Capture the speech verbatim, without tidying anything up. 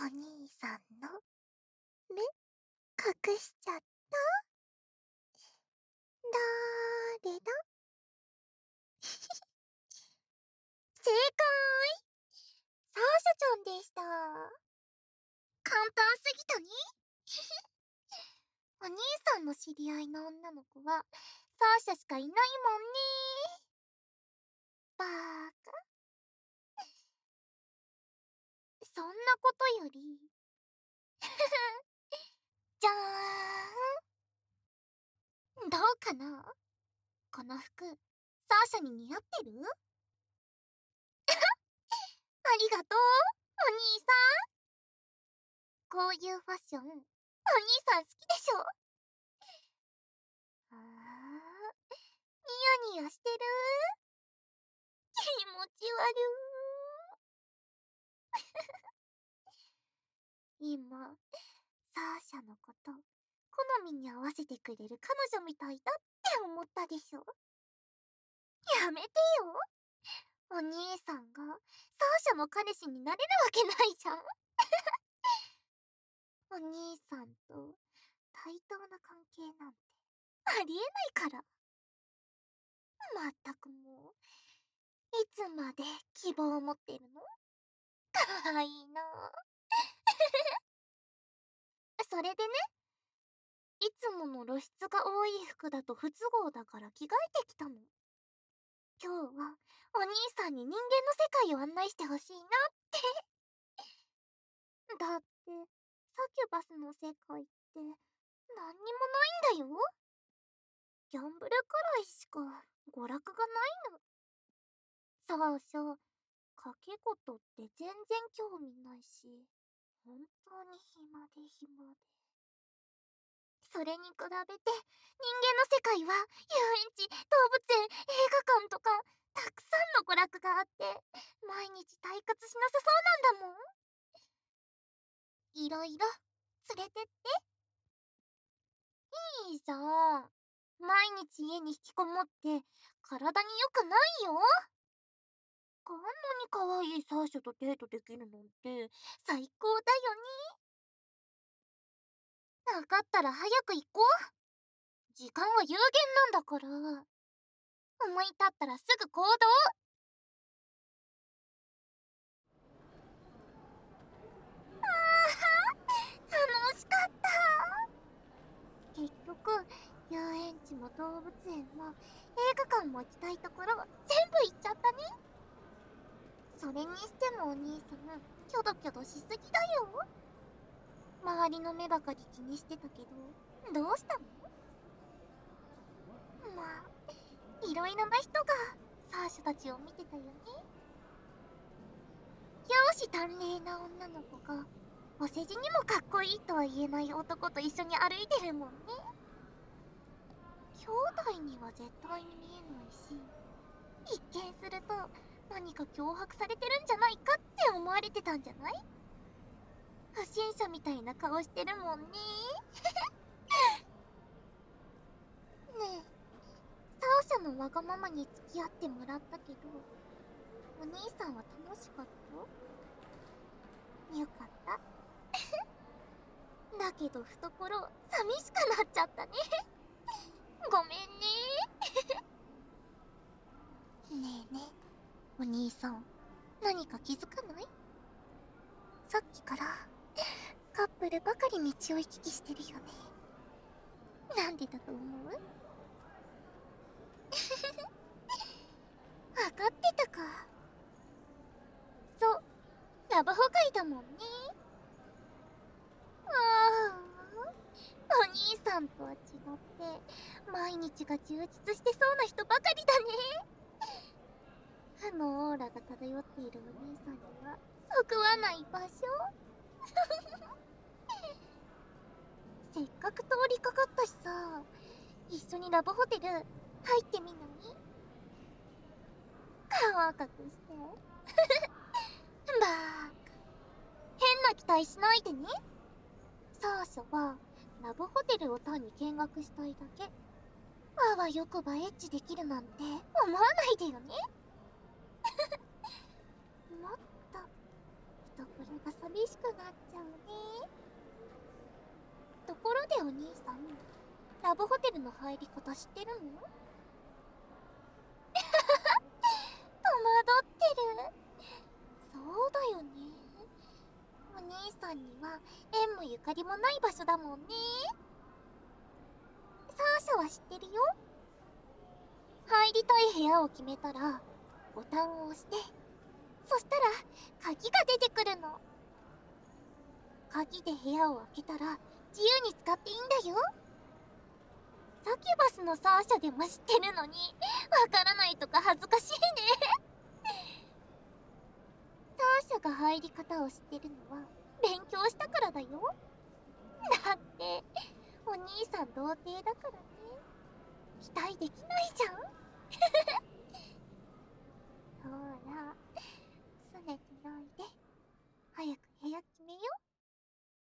兄さんの目隠しちゃった？だーれだ？正解！サーシャちゃんでした。簡単すぎたね。お兄さんの知り合いの女の子はサーシャしかいないもんね。バーカ。そんなことよりじゃーん、どうかな、この服サーシャに似合ってる？ありがとう、お兄さん。こういうファッションお兄さん好きでしょ？あー、ニヤニヤしてる？気持ち悪ー。今サーシャのこと好みに合わせてくれる彼女みたいだって思ったでしょ？やめてよ、お兄さんがサーシャの彼氏になれるわけないじゃん。お兄さんと対等な関係なんてありえないから。まったくもう、いつまで希望を持ってるの？かわいいな。それでね、いつもの露出が多い服だと不都合だから着替えてきたの。今日はお兄さんに人間の世界を案内してほしいなって。だってサキュバスの世界って何にもないんだよ。ギャンブルくらいしか娯楽がないの。そうそう、賭け事って全然興味ないし、本当に暇で暇で。それに比べて人間の世界は遊園地、動物園、映画館とかたくさんの娯楽があって毎日退屈しなさそうなんだもん。いろいろ連れてって。いいじゃん、毎日家に引きこもって体に良くないよ。こんなに可愛いサーシャとデートできるなんて最高だよね。分かったら早く行こう。時間は有限なんだから。思い立ったらすぐ行動。あー、楽しかった。結局遊園地も動物園も映画館も行きたいところ全部行っちゃったね。それにしてもお兄さんキョドキョドしすぎだよ。周りの目ばかり気にしてたけどどうしたの？まあいろいろな人がサーシャたちを見てたよね。容姿端麗な女の子がお世辞にもかっこいいとは言えない男と一緒に歩いてるもんね。兄弟には絶対に見えないし、一見すると何か脅迫されてるんじゃないかって思われてたんじゃない？不審者みたいな顔してるもんね。ねえ、サーシャのわがままに付き合ってもらったけどお兄さんは楽しかった？よかっただけど懐寂しくなっちゃったね。ごめんね。ねえねえ、お兄さん何か気づかない？さっきからカップルばかり道を行き来してるよね。なんでだと思う？分かってたか。そう、ラブホ会だもんね。ああ、お兄さんとは違って毎日が充実してそうな人ばかりだね。負のオーラが漂っているお兄さんにはそぐわない場所。せっかく通りかかったしさ、一緒にラブホテル入ってみない？顔赤くして。バーカ、変な期待しないでね。サーシャはラブホテルを単に見学したいだけ。あわよくばエッチできるなんて思わないでよね。もっと懐が寂しくなっちゃうね。ところでお兄さん、ラブホテルの入り方知ってるの？戸惑ってる。そうだよね。お兄さんには縁もゆかりもない場所だもんね。サーシャは知ってるよ。入りたい部屋を決めたらボタンを押して、そしたら鍵が出てくるの。鍵で部屋を開けたら自由に使っていいんだよ。サキュバスのサーシャでも知ってるのにわからないとか恥ずかしいね。サーシャが入り方を知ってるのは勉強したからだよ。だってお兄さん童貞だからね。期待できないじゃん。ほら、拗ねてないで早く部屋決めよ。